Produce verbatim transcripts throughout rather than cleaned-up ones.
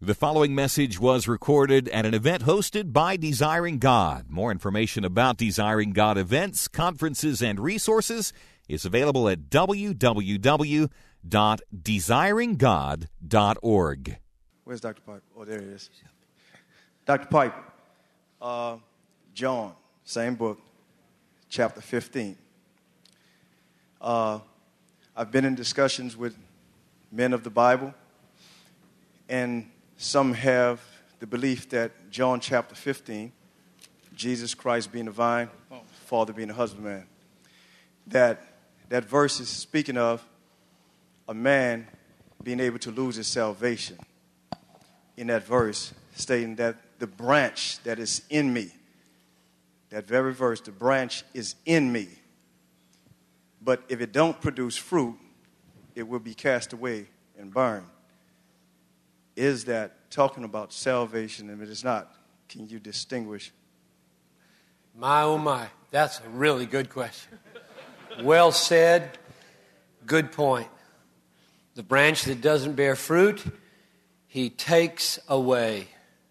The following message was recorded at an event hosted by Desiring God. More information about Desiring God events, conferences, and resources is available at w w w dot desiring god dot org. Where's Doctor Pipe? Oh, there he is. Doctor Pipe, uh, John, same book, chapter fifteen. Uh, I've been in discussions with men of the Bible, and some have the belief that John chapter fifteen, Jesus Christ being the vine, Father being the husbandman, that that verse is speaking of a man being able to lose his salvation. In that verse, stating that the branch that is in me, that very verse, the branch is in me. But if it don't produce fruit, it will be cast away and burned. Is that talking about salvation? And if it is not, can you distinguish? My, oh my, that's a really good question. Well said. Good point. The branch that doesn't bear fruit, he takes away.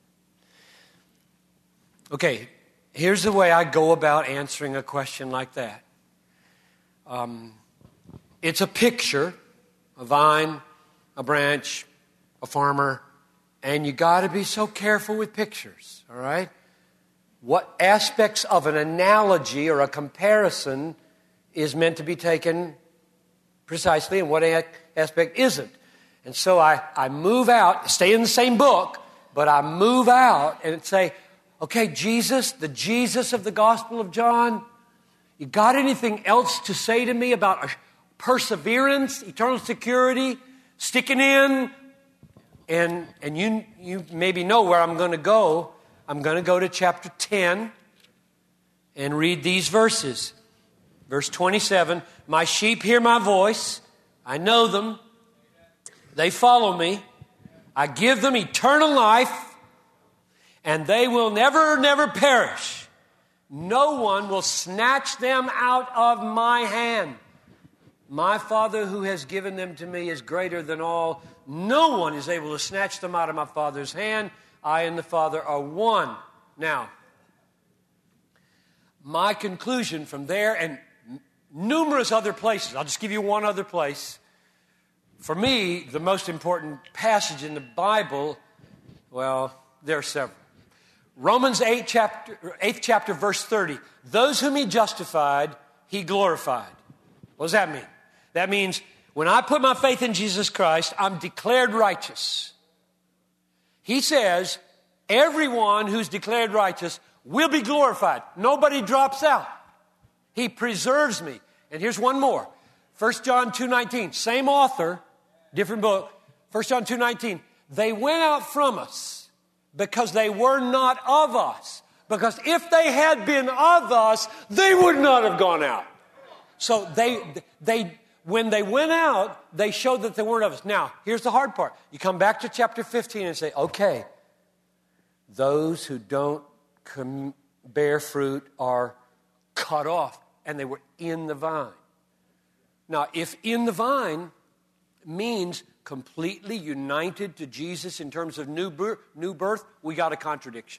Okay, here's the way I go about answering a question like that. Um, it's a picture, a vine, a branch, a farmer, and you got to be so careful with pictures, all right? What aspects of an analogy or a comparison is meant to be taken precisely and what aspect isn't. And so I, I move out, stay in the same book, but I move out and say, okay, Jesus, the Jesus of the Gospel of John, you got anything else to say to me about perseverance, eternal security, sticking in? And and you you maybe know where I'm going to go. I'm going to go to chapter ten and read these verses. Verse twenty-seven, my sheep hear my voice. I know them. They follow me. I give them eternal life, and they will never, never perish. No one will snatch them out of my hand. My Father who has given them to me is greater than all. No one is able to snatch them out of my Father's hand. I and the Father are one. Now, my conclusion from there and numerous other places, I'll just give you one other place. For me, the most important passage in the Bible, well, there are several. Romans eight chapter, eighth chapter, verse thirty. Those whom he justified, he glorified. What does that mean? That means when I put my faith in Jesus Christ, I'm declared righteous. He says, everyone who's declared righteous will be glorified. Nobody drops out. He preserves me. And here's one more. First John two nineteen, same author, different book. First John two nineteen, they went out from us because they were not of us. Because if they had been of us, they would not have gone out. So they, they, when they went out, they showed that they weren't of us. Now, here's the hard part. You come back to chapter fifteen and say, okay, those who don't com- bear fruit are cut off, and they were in the vine. Now, if in the vine means completely united to Jesus in terms of new birth, new birth, we got a contradiction.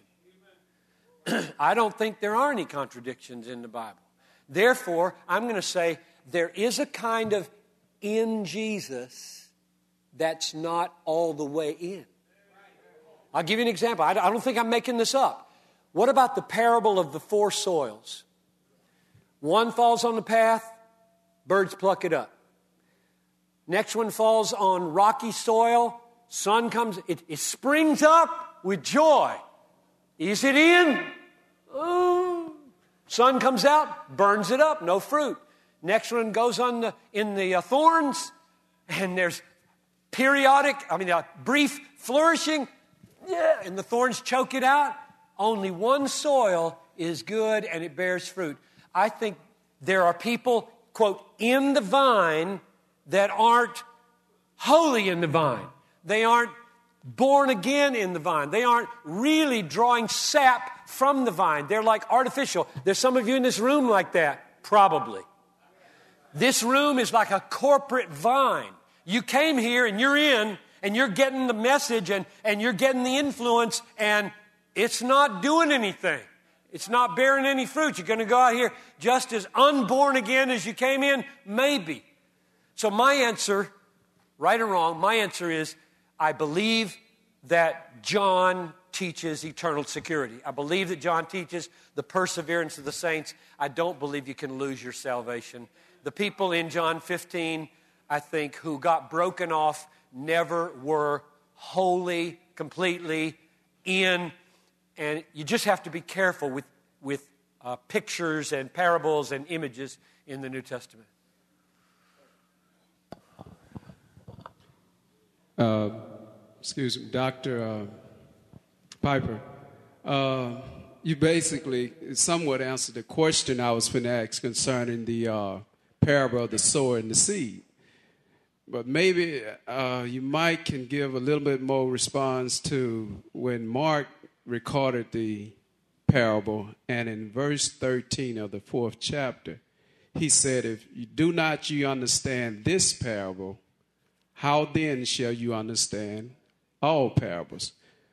I don't think there are any contradictions in the Bible. Therefore, I'm going to say there is a kind of in Jesus that's not all the way in. I'll give you an example. I don't think I'm making this up. What about the parable of the four soils? One falls on the path, birds pluck it up. Next one falls on rocky soil, sun comes, it, it springs up with joy. Is it in? Oh. Sun comes out, burns it up, no fruit. Next one goes on the, in the uh, thorns, and there's periodic, I mean, uh, brief flourishing, yeah, and the thorns choke it out. Only one soil is good, and it bears fruit. I think there are people, quote, in the vine that aren't holy in the vine. They aren't born again in the vine. They aren't really drawing sap from the vine. They're like artificial. There's some of you in this room like that, probably. This room is like a corporate vine. You came here and you're in, and you're getting the message and, and you're getting the influence, and it's not doing anything. It's not bearing any fruit. You're going to go out here just as unborn again as you came in? Maybe. So my answer, right or wrong, my answer is I believe that John teaches eternal security. I believe that John teaches the perseverance of the saints. I don't believe you can lose your salvation. The people in John fifteen, I think, who got broken off never were wholly, completely in. And you just have to be careful with, with uh, pictures and parables and images in the New Testament. Uh, excuse me, Doctor Uh, Piper. Uh, you basically somewhat answered the question I was going to ask concerning the uh, parable of the sower and the seed. But maybe uh, you might can give a little bit more response to when Mark recorded the parable, and in verse thirteen of the fourth chapter, he said, if you do not you understand this parable, how then shall you understand all parables?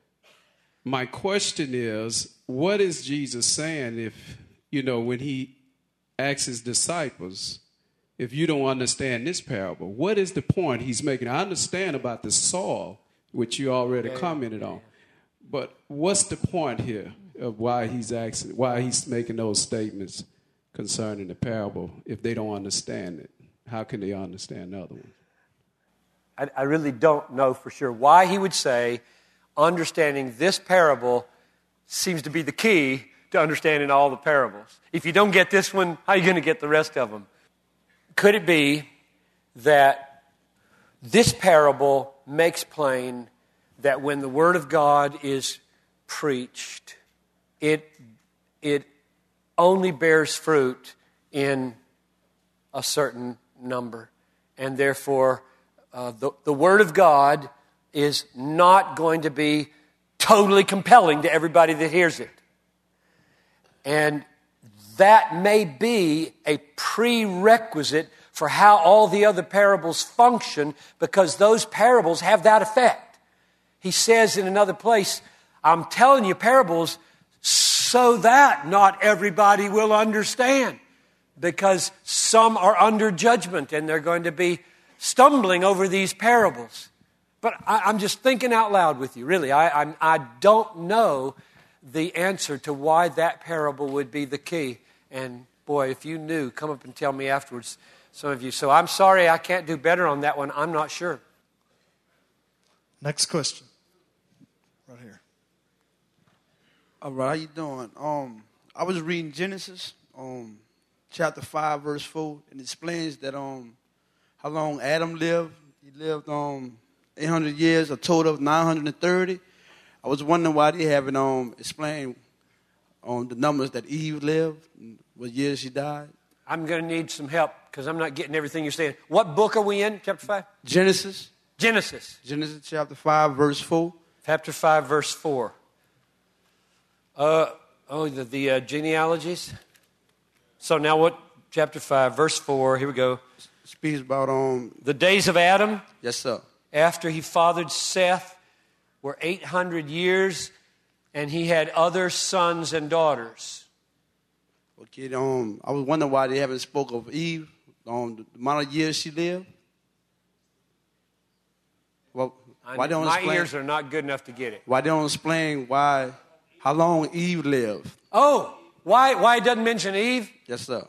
My question is, what is Jesus saying if, you know, when he asks his disciples, if you don't understand this parable, what is the point he's making? I understand about the soil, which you already yeah, commented yeah. on. But what's the point here of why he's asking, why he's making those statements concerning the parable if they don't understand it? How can they understand the other one? I, I really don't know for sure why he would say understanding this parable seems to be the key to understanding all the parables. If you don't get this one, how are you going to get the rest of them? Could it be that this parable makes plain that when the Word of God is preached, it, it only bears fruit in a certain number, and therefore uh, the, the Word of God is not going to be totally compelling to everybody that hears it. And that may be a prerequisite for how all the other parables function, because those parables have that effect. He says in another place, I'm telling you parables so that not everybody will understand, because some are under judgment and they're going to be stumbling over these parables. But I, I'm just thinking out loud with you, really. I, I, I don't know the answer to why that parable would be the key. And boy, if you knew, come up and tell me afterwards, some of you. So I'm sorry I can't do better on that one. I'm not sure. Next question. Right here. All right, how you doing? Um, I was reading Genesis, um, chapter five, verse four, and it explains that um, how long Adam lived. He lived um eight hundred years, a total of nine hundred thirty. I was wondering why they haven't um explained on the numbers that Eve lived, what years she died. I'm going to need some help because I'm not getting everything you're saying. What book are we in, chapter five? Genesis. Genesis. Genesis chapter five, verse four. Chapter five, verse four. Uh, oh, the, the uh, genealogies. So now what? Chapter five, verse four. Here we go. It speaks about um the days of Adam. Yes, sir. After he fathered Seth were eight hundred years, and he had other sons and daughters. Okay, um, I was wondering why they haven't spoke of Eve, um, the amount of years she lived. Well, why don't my explain, ears are not good enough to get it. Why don't explain why, how long Eve lived? Oh, why? Why it doesn't mention Eve? Yes, sir.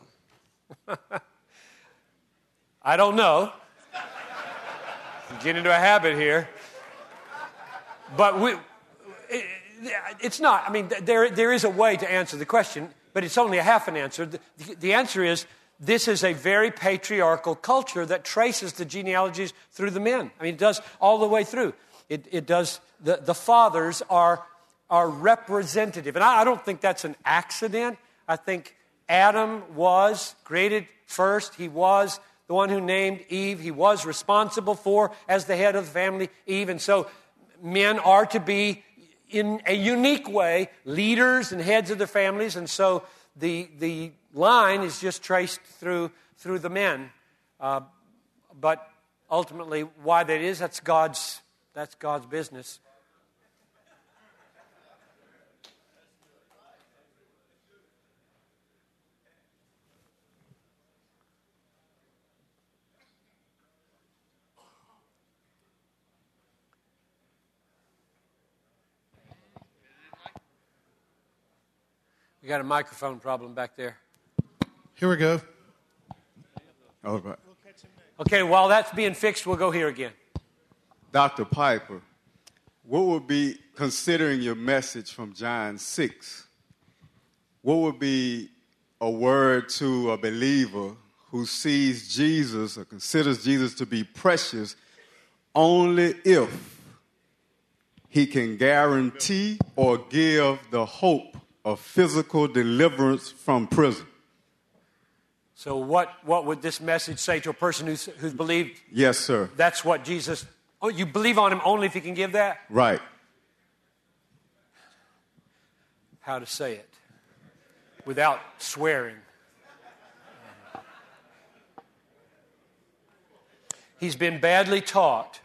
I don't know. Get into a habit here, but we. It, it's not. I mean, there there is a way to answer the question, but it's only a half an answer. The, the answer is this is a very patriarchal culture that traces the genealogies through the men. I mean, it does all the way through. It it does. The, the fathers are are representative, and I, I don't think that's an accident. I think Adam was created first. He was the one who named Eve. He was responsible for, as the head of the family, Eve. And so men are to be, in a unique way, leaders and heads of their families. And so the the line is just traced through through the men. Uh, but ultimately, why that is, that's God's that's God's business. We got a microphone problem back there. Here we go. All right. Okay, while that's being fixed, we'll go here again. Doctor Piper, what would be, considering your message from John six, what would be a word to a believer who sees Jesus or considers Jesus to be precious only if he can guarantee or give the hope of physical deliverance from prison? So what, what would this message say to a person who's, who's believed? Yes, sir. That's what Jesus, oh, you believe on him only if he can give that? Right. How to say it without swearing. He's been badly taught.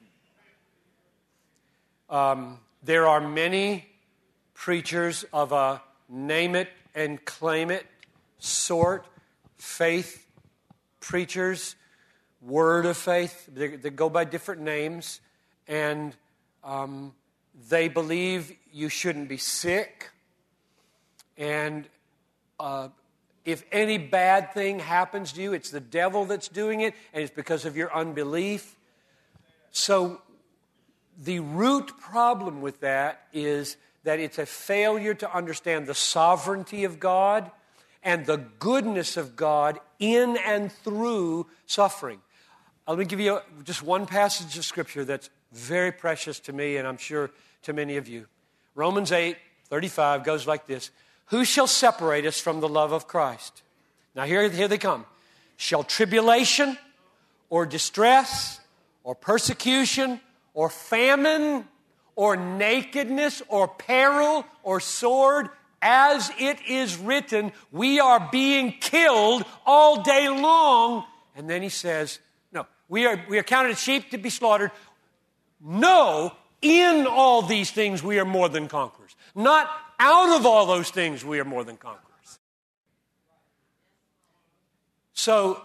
Um, there are many preachers of a name it and claim it sort, faith preachers, word of faith, they, they go by different names, and um, they believe you shouldn't be sick, and uh, if any bad thing happens to you, it's the devil that's doing it, and it's because of your unbelief. So the root problem with that is that it's a failure to understand the sovereignty of God and the goodness of God in and through suffering. Let me give you just one passage of Scripture that's very precious to me, and I'm sure to many of you. Romans eight thirty-five goes like this. Who shall separate us from the love of Christ? Now here, here they come. Shall tribulation or distress or persecution or famine or nakedness or peril or sword? As it is written, we are being killed all day long. And then he says, no, we are, we are counted as sheep to be slaughtered. No, in all these things we are more than conquerors. Not out of all those things we are more than conquerors. So,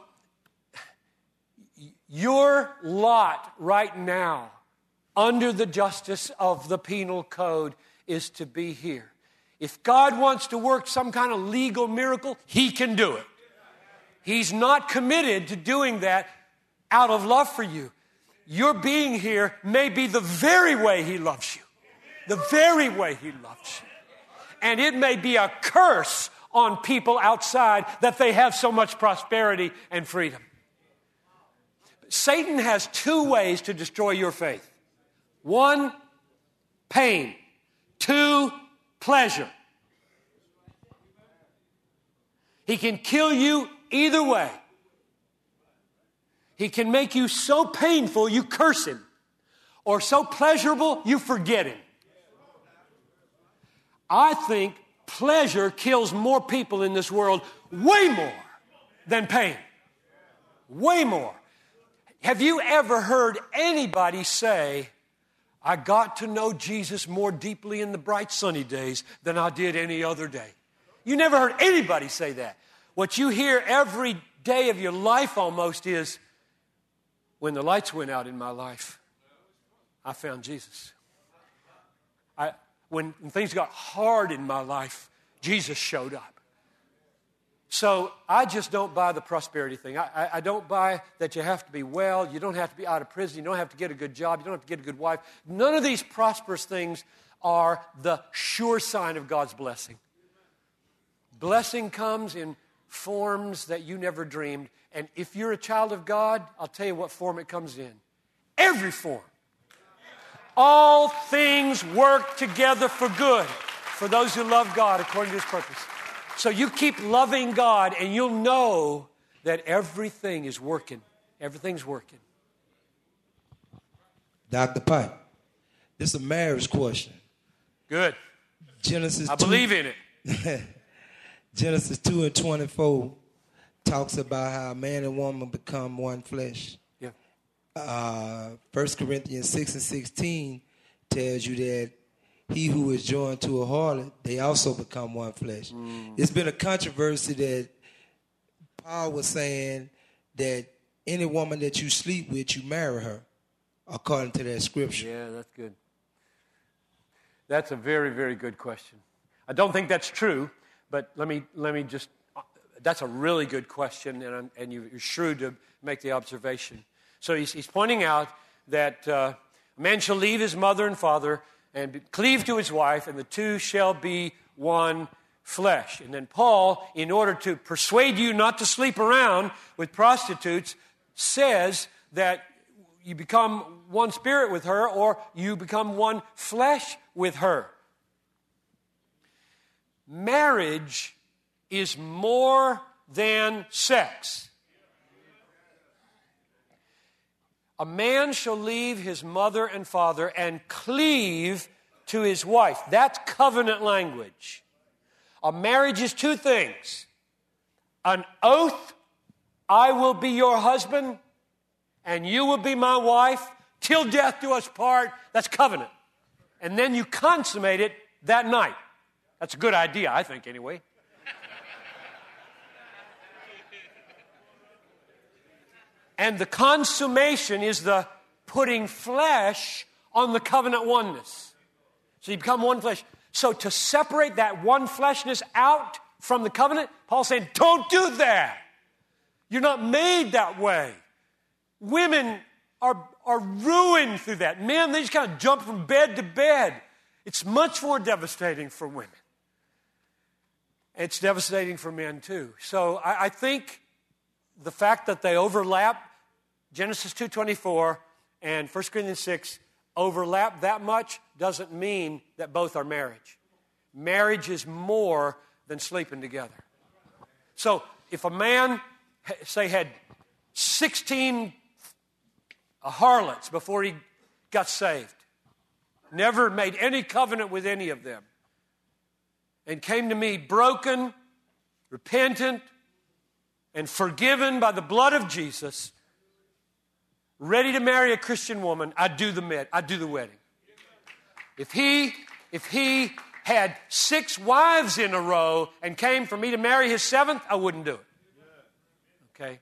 your lot right now, under the justice of the penal code, is to be here. If God wants to work some kind of legal miracle, He can do it. He's not committed to doing that out of love for you. Your being here may be the very way He loves you. The very way He loves you. And it may be a curse on people outside that they have so much prosperity and freedom. Satan has two ways to destroy your faith. One, pain. Two, pleasure. He can kill you either way. He can make you so painful you curse Him, or so pleasurable you forget Him. I think pleasure kills more people in this world, way more than pain. Way more. Have you ever heard anybody say, I got to know Jesus more deeply in the bright sunny days than I did any other day? You never heard anybody say that. What you hear every day of your life almost is, when the lights went out in my life, I found Jesus. I, when, when things got hard in my life, Jesus showed up. So I just don't buy the prosperity thing. I, I, I don't buy that you have to be well, you don't have to be out of prison, you don't have to get a good job, you don't have to get a good wife. None of these prosperous things are the sure sign of God's blessing. Blessing comes in forms that you never dreamed. And if you're a child of God, I'll tell you what form it comes in. Every form. All things work together for good for those who love God according to His purpose. So you keep loving God and you'll know that everything is working. Everything's working. Doctor Pipe, this is a marriage question. Good. Genesis I two, believe in it. Genesis two and twenty-four talks about how man and woman become one flesh. Yeah. uh, First Corinthians six and sixteen tells you that he who is joined to a harlot, they also become one flesh. Mm. It's been a controversy that Paul was saying that any woman that you sleep with, you marry her, according to that scripture. Yeah, that's good. That's a very, very good question. I don't think that's true, but let me let me just, that's a really good question, and, I'm, and you're shrewd to make the observation. So he's, he's pointing out that uh, a man shall leave his mother and father and be, cleave to his wife, and the two shall be one flesh. And then Paul, in order to persuade you not to sleep around with prostitutes, says that you become one spirit with her, or you become one flesh with her. Marriage is more than sex. A man shall leave his mother and father and cleave to his wife. That's covenant language. A marriage is two things. An oath, I will be your husband and you will be my wife till death do us part. That's covenant. And then you consummate it that night. That's a good idea, I think, anyway. And the consummation is the putting flesh on the covenant oneness. So you become one flesh. So to separate that one fleshness out from the covenant, Paul's saying, don't do that. You're not made that way. Women are, are ruined through that. Men, they just kind of jump from bed to bed. It's much more devastating for women. It's devastating for men too. So I, I think the fact that they overlap, Genesis two twenty-four and First Corinthians six overlap that much doesn't mean that both are marriage. Marriage is more than sleeping together. So if a man, say, had sixteen harlots before he got saved, never made any covenant with any of them, and came to me broken, repentant, and forgiven by the blood of Jesus, ready to marry a Christian woman, I'd do the med, I'd do the wedding. If he, if he had six wives in a row and came for me to marry his seventh, I wouldn't do it. Okay?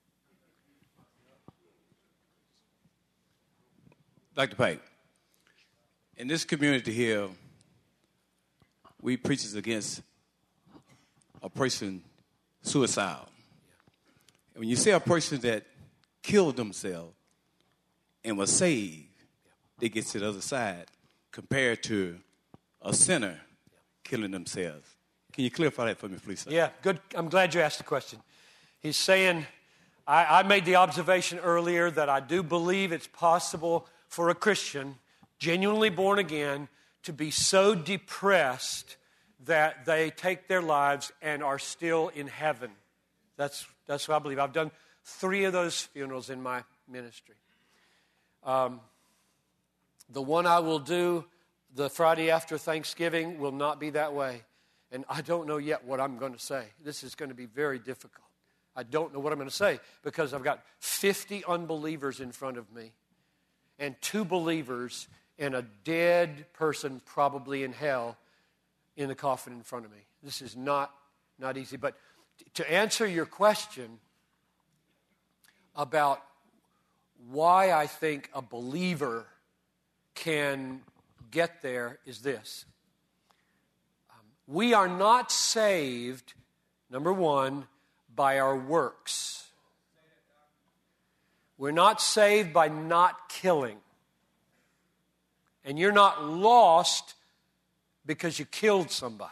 Doctor Pike, in this community here, we preachers against a person suicide. And when you see a person that killed themselves and was saved, they get to the other side compared to a sinner killing themselves. Can you clarify that for me, please, sir? Yeah, good. I'm glad you asked the question. He's saying, I, I made the observation earlier that I do believe it's possible for a Christian, genuinely born again, to be so depressed that they take their lives and are still in heaven. That's, that's what I believe. I've done three of those funerals in my ministry. Um, the one I will do the Friday after Thanksgiving will not be that way. And I don't know yet what I'm going to say. This is going to be very difficult. I don't know what I'm going to say because I've got fifty unbelievers in front of me and two believers and a dead person probably in hell in the coffin in front of me. This is not, not easy. But to answer your question about why I think a believer can get there is this. Um, we are not saved, number one, by our works. We're not saved by not killing. And you're not lost because you killed somebody.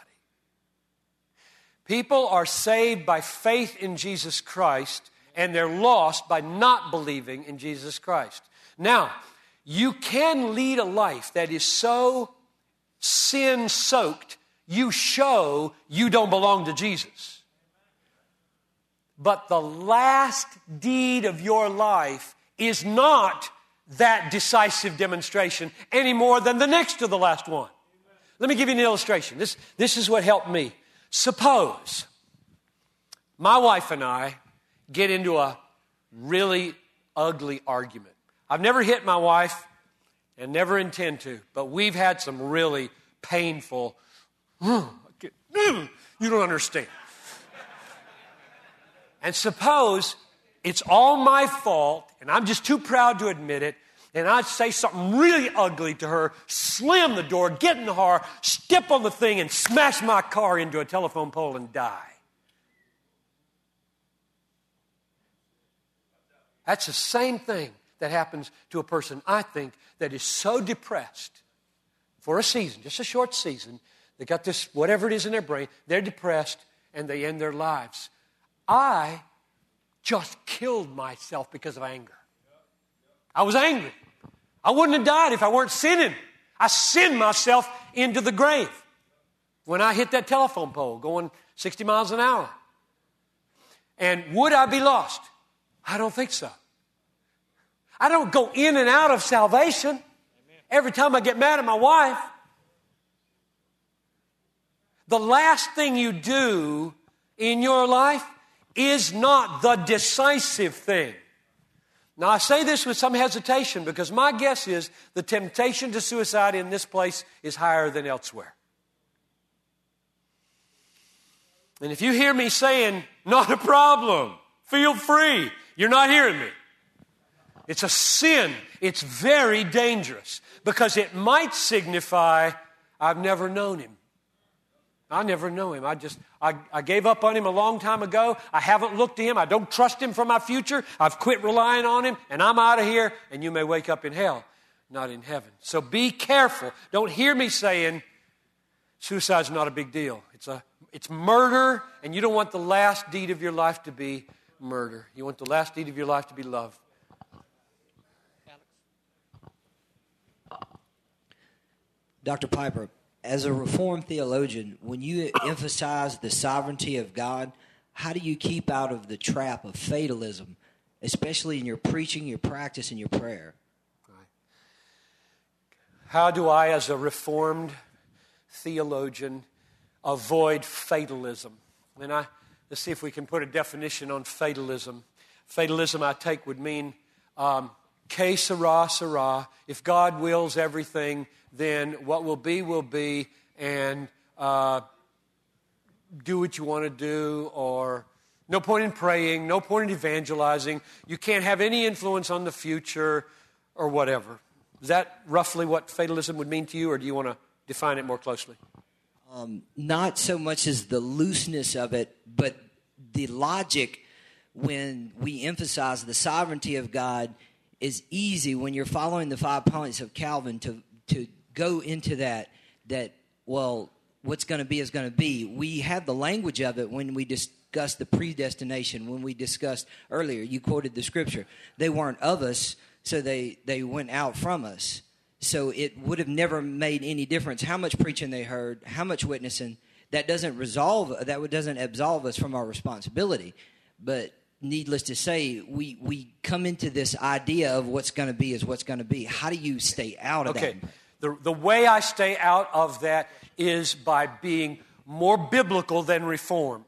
People are saved by faith in Jesus Christ, and they're lost by not believing in Jesus Christ. Now, you can lead a life that is so sin-soaked, you show you don't belong to Jesus. But the last deed of your life is not that decisive demonstration any more than the next to the last one. Let me give you an illustration. This, this is what helped me. Suppose my wife and I get into a really ugly argument. I've never hit my wife and never intend to, but we've had some really painful, you don't understand. And suppose it's all my fault, and I'm just too proud to admit it, and I'd say something really ugly to her, slam the door, get in the car, step on the thing, and smash my car into a telephone pole and die. That's the same thing that happens to a person, I think, that is so depressed for a season, just a short season. They got this, whatever it is in their brain, they're depressed, and they end their lives. I just killed myself because of anger. I was angry. I wouldn't have died if I weren't sinning. I sinned myself into the grave when I hit that telephone pole going sixty miles an hour. And would I be lost? I don't think so. I don't go in and out of salvation every time I get mad at my wife. The last thing you do in your life is not the decisive thing. Now, I say this with some hesitation because my guess is the temptation to suicide in this place is higher than elsewhere. And if you hear me saying, not a problem, feel free, you're not hearing me. It's a sin. It's very dangerous because it might signify, I've never known him. I never know him. I just, I, I gave up on him a long time ago. I haven't looked to him. I don't trust him for my future. I've quit relying on him, and I'm out of here, and you may wake up in hell, not in heaven. So be careful. Don't hear me saying suicide's not a big deal. It's a, it's murder, and you don't want the last deed of your life to be murder. You want the last deed of your life to be love. Doctor Piper, as a Reformed theologian, when you emphasize the sovereignty of God, how do you keep out of the trap of fatalism, especially in your preaching, your practice, and your prayer? How do I, as a Reformed theologian, avoid fatalism? And I, let's see if we can put a definition on fatalism. Fatalism, I take, would mean um, que sera, sera. If God wills everything, then what will be, will be, and uh, do what you want to do, or no point in praying, no point in evangelizing. You can't have any influence on the future, or whatever. Is that roughly what fatalism would mean to you, or do you want to define it more closely? Um, not so much as the looseness of it, but the logic when we emphasize the sovereignty of God is easy when you're following the five points of Calvin to to go into that, that, well, what's going to be is going to be. We had the language of it when we discussed the predestination, when we discussed earlier. You quoted the scripture. They weren't of us, so they, they went out from us. So it would have never made any difference how much preaching they heard, how much witnessing. That doesn't resolve, that doesn't absolve us from our responsibility. But needless to say, we, we come into this idea of what's going to be is what's going to be. How do you stay out of okay. that? The, the way I stay out of that is by being more biblical than Reformed.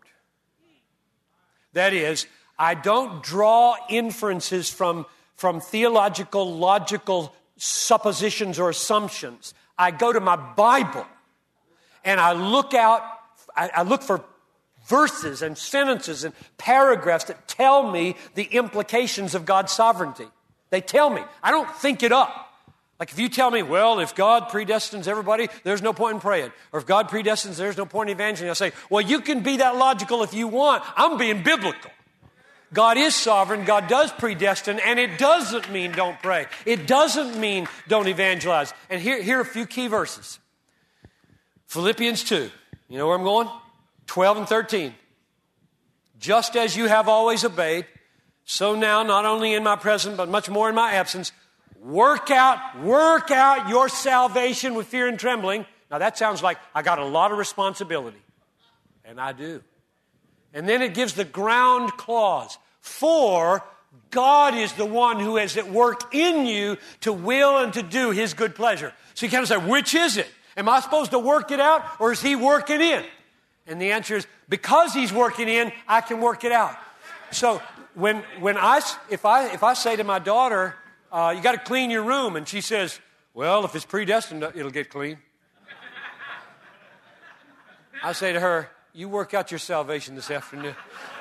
That is, I don't draw inferences from, from theological, logical suppositions or assumptions. I go to my Bible and I look out, I, I look for verses and sentences and paragraphs that tell me the implications of God's sovereignty. They tell me. I don't think it up. Like if you tell me, well, if God predestines everybody, there's no point in praying. Or if God predestines, there's no point in evangelizing. I say, well, you can be that logical if you want. I'm being biblical. God is sovereign. God does predestine. And it doesn't mean don't pray. It doesn't mean don't evangelize. And here, here are a few key verses. Philippians two. You know where I'm going? twelve and thirteen. Just as you have always obeyed, so now, not only in my presence, but much more in my absence, work out, work out your salvation with fear and trembling. Now that sounds like I got a lot of responsibility. And I do. And then it gives the ground clause. For God is the one who is at work in you to will and to do His good pleasure. So you kind of say, which is it? Am I supposed to work it out, or is He working in? And the answer is, because He's working in, I can work it out. So when when I if I if I say to my daughter, uh, you got to clean your room. And she says, well, if it's predestined, it'll get clean. I say to her, you work out your salvation this afternoon.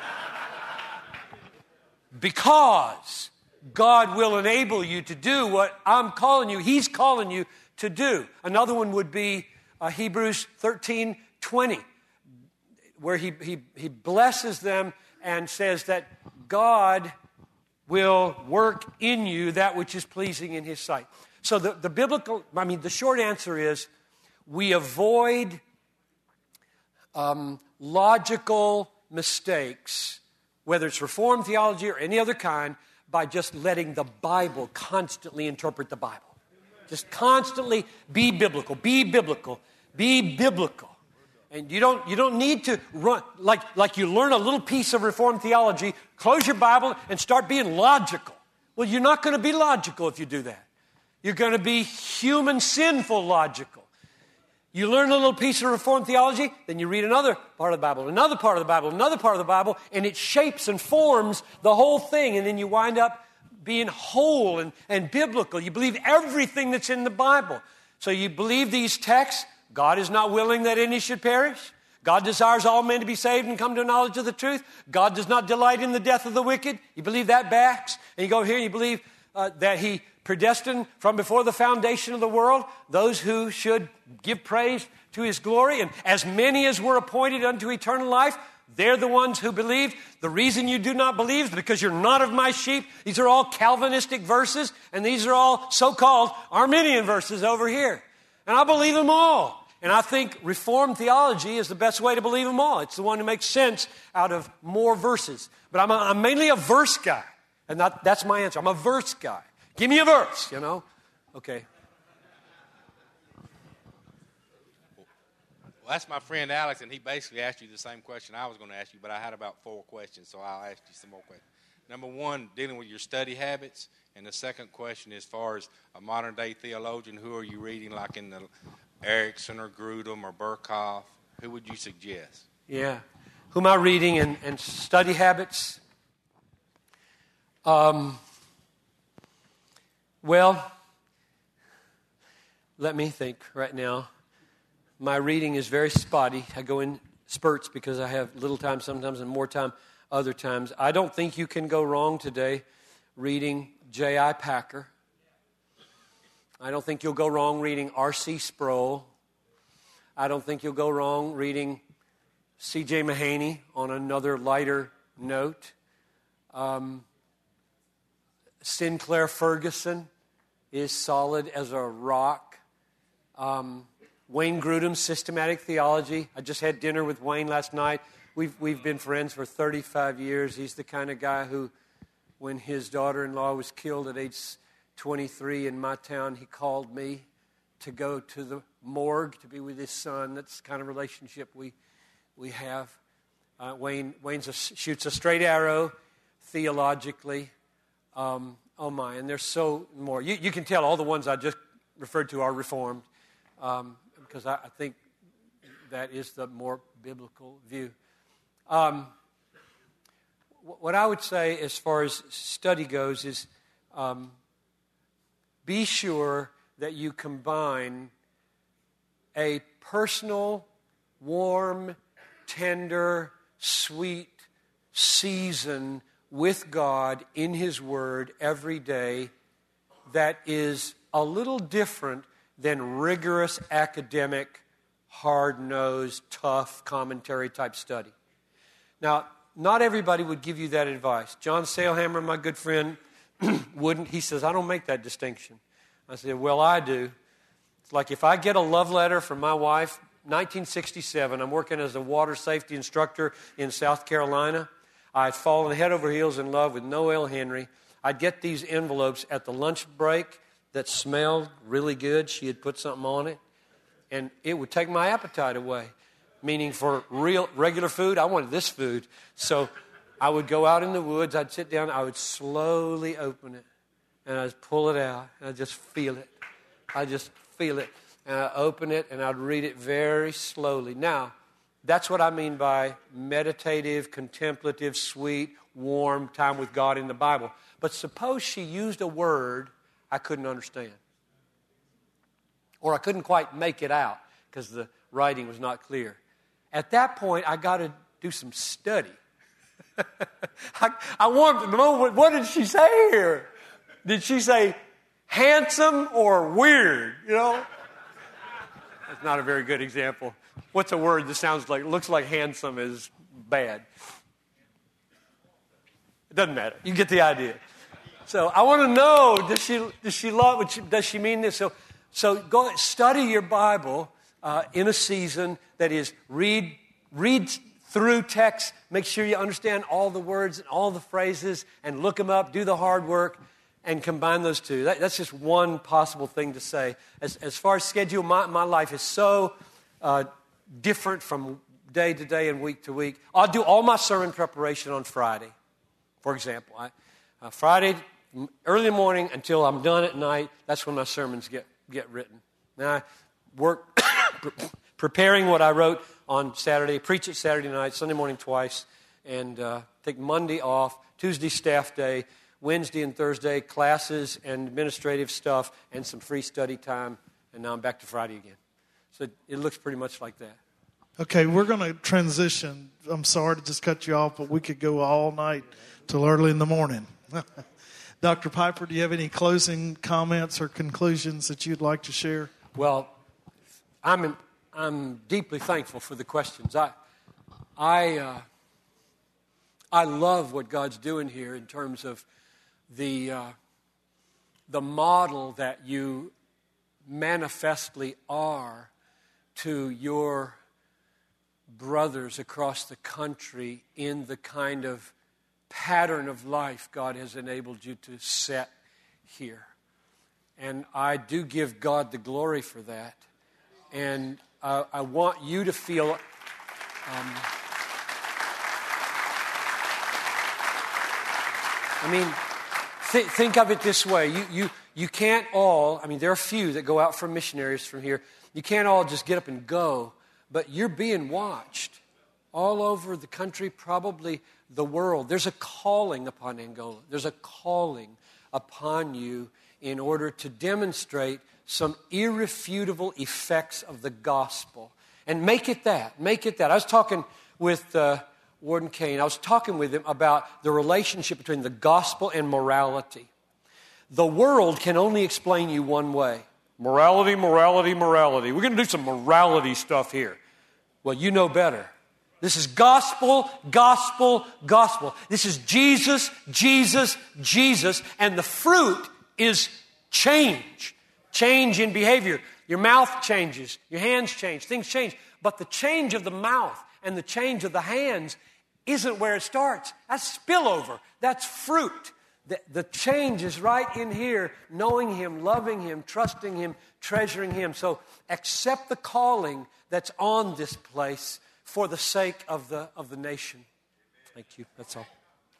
Because God will enable you to do what I'm calling you. He's calling you to do. Another one would be uh, Hebrews thirteen twenty, where he, he, he blesses them and says that God will work in you that which is pleasing in his sight. So the, the biblical, I mean, the short answer is we avoid um, logical mistakes, whether it's Reformed theology or any other kind, by just letting the Bible constantly interpret the Bible. Just constantly be biblical, be biblical, be biblical. And you don't, you don't need to run, like, like you learn a little piece of Reformed theology, close your Bible and start being logical. Well, you're not going to be logical if you do that. You're going to be human, sinful logical. You learn a little piece of Reformed theology, then you read another part of the Bible, another part of the Bible, another part of the Bible, and it shapes and forms the whole thing, and then you wind up being whole and, and biblical. You believe everything that's in the Bible. So you believe these texts. God is not willing that any should perish. God desires all men to be saved and come to a knowledge of the truth. God does not delight in the death of the wicked. You believe that backs. And you go here and you believe uh, that he predestined from before the foundation of the world those who should give praise to his glory. And as many as were appointed unto eternal life, they're the ones who believed. The reason you do not believe is because you're not of my sheep. These are all Calvinistic verses, and these are all so-called Arminian verses over here. And I believe them all. And I think Reformed theology is the best way to believe them all. It's the one who makes sense out of more verses. But I'm, a, I'm mainly a verse guy. And that, that's my answer. I'm a verse guy. Give me a verse, you know. Okay. Well, that's my friend Alex, and he basically asked you the same question I was going to ask you, but I had about four questions, so I'll ask you some more questions. Number one, dealing with your study habits. And the second question, as far as a modern-day theologian, who are you reading, like in the Erickson or Grudem or Burkhoff? Who would you suggest? Yeah. Who am I reading and, and study habits? Um, well, let me think right now. My reading is very spotty. I go in spurts because I have little time sometimes and more time other times. I don't think you can go wrong today reading J I Packer. I don't think you'll go wrong reading R C Sproul. I don't think you'll go wrong reading C J Mahaney on another lighter note. Um, Sinclair Ferguson is solid as a rock. Um, Wayne Grudem's Systematic Theology. I just had dinner with Wayne last night. We've, we've been friends for thirty-five years. He's the kind of guy who, when his daughter-in-law was killed at age twenty-three in my town, he called me to go to the morgue to be with his son. That's the kind of relationship we we have. Uh, Wayne Wayne's a, shoots a straight arrow theologically. Um, oh my, and there's so more. You, you can tell all the ones I just referred to are Reformed um, because I, I think that is the more biblical view. Um, what I would say as far as study goes is um, be sure that you combine a personal, warm, tender, sweet season with God in His Word every day that is a little different than rigorous academic, hard-nosed, tough commentary type study. Now, not everybody would give you that advice. John Sailhammer, my good friend, wouldn't. He says, I don't make that distinction. I said, well, I do. It's like if I get a love letter from my wife, nineteen sixty-seven, I'm working as a water safety instructor in South Carolina. I'd fallen head over heels in love with Noel Henry. I'd get these envelopes at the lunch break that smelled really good. She had put something on it. And it would take my appetite away. Meaning for real regular food, I wanted this food. So I would go out in the woods, I'd sit down, I would slowly open it. And I'd pull it out, and I'd just feel it. I'd just feel it. And I'd open it, and I'd read it very slowly. Now, that's what I mean by meditative, contemplative, sweet, warm time with God in the Bible. But suppose she used a word I couldn't understand. Or I couldn't quite make it out because the writing was not clear. At that point, I got to do some study. I, I wanted to know, what, what did she say here? Did she say handsome or weird? You know? That's not a very good example. What's a word that sounds like, looks like handsome is bad? It doesn't matter. You get the idea. So I want to know, does she does she love, does she mean this? So, so go study your Bible uh, in a season that is read, read through text, make sure you understand all the words and all the phrases and look them up, do the hard work, and combine those two. That, that's just one possible thing to say. As, as far as schedule, my, my life is so uh, different from day to day and week to week. I'll do all my sermon preparation on Friday, for example. I, uh, Friday, early in the morning until I'm done at night, that's when my sermons get, get written. Now I work preparing what I wrote on Saturday, preach it Saturday night, Sunday morning twice, and uh, take Monday off, Tuesday staff day, Wednesday and Thursday classes and administrative stuff, and some free study time, and now I'm back to Friday again. So it looks pretty much like that. Okay, we're going to transition. I'm sorry to just cut you off, but we could go all night till early in the morning. Doctor Piper, do you have any closing comments or conclusions that you'd like to share? Well, I'm in, I'm deeply thankful for the questions. I I uh, I love what God's doing here in terms of the uh, the model that you manifestly are to your brothers across the country in the kind of pattern of life God has enabled you to set here. And I do give God the glory for that. And uh, I want you to feel... Um, I mean, th- think of it this way. You, you, you can't all... I mean, there are a few that go out from missionaries from here. You can't all just get up and go. But you're being watched all over the country, probably the world. There's a calling upon Angola. There's a calling upon you in order to demonstrate some irrefutable effects of the gospel. And make it that. Make it that. I was talking with uh, Warden Kane. I was talking with him about the relationship between the gospel and morality. The world can only explain you one way. Morality, morality, morality. We're going to do some morality stuff here. Well, you know better. This is gospel, gospel, gospel. This is Jesus, Jesus, Jesus. And the fruit is change. Change in behavior. Your mouth changes. Your hands change. Things change. But the change of the mouth and the change of the hands isn't where it starts. That's spillover. That's fruit. The, the change is right in here, knowing Him, loving Him, trusting Him, treasuring Him. So accept the calling that's on this place for the sake of the of the nation. Thank you. That's all.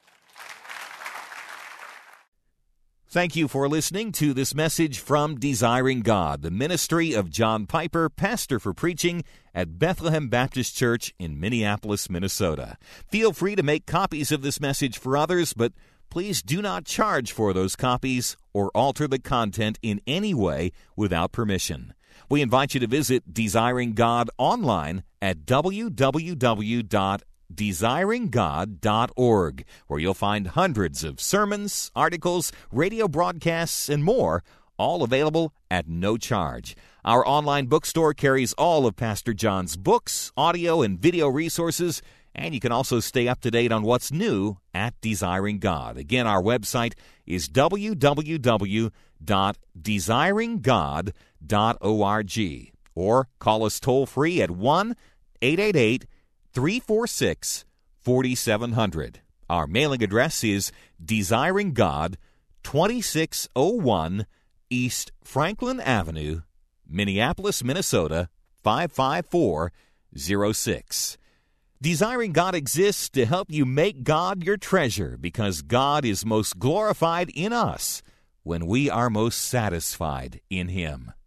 Thank you for listening to this message from Desiring God, the ministry of John Piper, pastor for preaching at Bethlehem Baptist Church in Minneapolis, Minnesota. Feel free to make copies of this message for others, but please do not charge for those copies or alter the content in any way without permission. We invite you to visit Desiring God online at w w w dot desiring god dot org, where you'll find hundreds of sermons, articles, radio broadcasts, and more, all available at no charge. Our online bookstore carries all of Pastor John's books, audio, and video resources, and you can also stay up to date on what's new at Desiring God. Again, our website is w w w dot desiring god dot org, or call us toll-free at one eight eight eight, three four six, four seven zero zero. Our mailing address is Desiring God, twenty-six oh one East Franklin Avenue, Minneapolis, Minnesota, five five four zero six. Desiring God exists to help you make God your treasure, because God is most glorified in us when we are most satisfied in Him.